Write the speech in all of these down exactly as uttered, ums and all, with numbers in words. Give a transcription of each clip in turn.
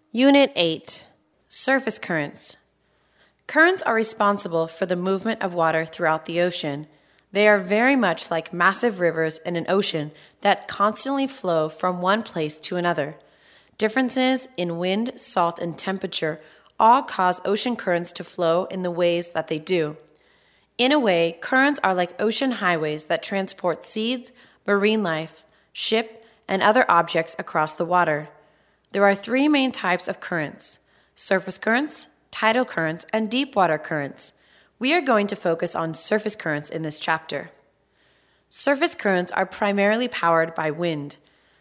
Unit eight. Surface currents. Currents are responsible for the movement of water throughout the ocean. They are very much like massive rivers in an ocean that constantly flow from one place to another. Differences in wind, salt, and temperature all cause ocean currents to flow in the ways that they do. In a way, currents are like ocean highways that transport seeds, marine life, ship, and other objects across the water. There are three main types of currents: surface currents, tidal currents, and deep water currents. We are going to focus on surface currents in this chapter. Surface currents are primarily powered by wind.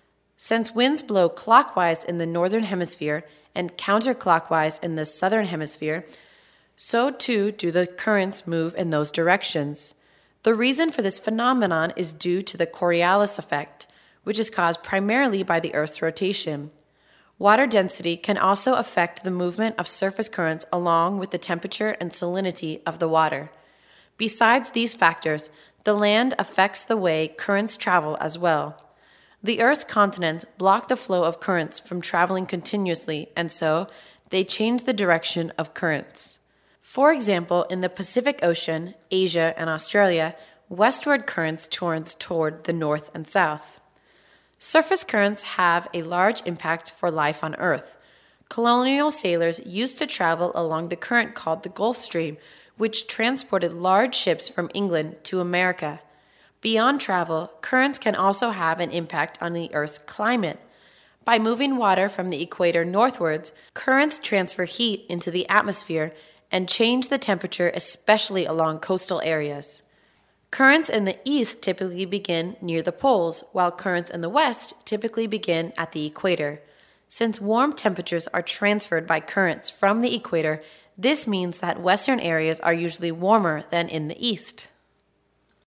Since winds blow clockwise in the northern hemisphere and counterclockwise in the southern hemisphere, so too do the currents move in those directions. The reason for this phenomenon is due to the Coriolis effect, which is caused primarily by the Earth's rotation. Water density can also affect the movement of surface currents along with the temperature and salinity of the water. Besides these factors, the land affects the way currents travel as well. The Earth's continents block the flow of currents from traveling continuously, and so they change the direction of currents. For example, in the Pacific Ocean, Asia, and Australia, westward currents turn toward the north and south. Surface currents have a large impact for life on Earth. Colonial sailors used to travel along the current called the Gulf Stream, which transported large ships from England to America. Beyond travel, currents can also have an impact on the Earth's climate. By moving water from the equator northwards, currents transfer heat into the atmosphere and change the temperature, especially along coastal areas. Currents in the east typically begin near the poles, while currents in the west typically begin at the equator. Since warm temperatures are transferred by currents from the equator, this means that western areas are usually warmer than in the east.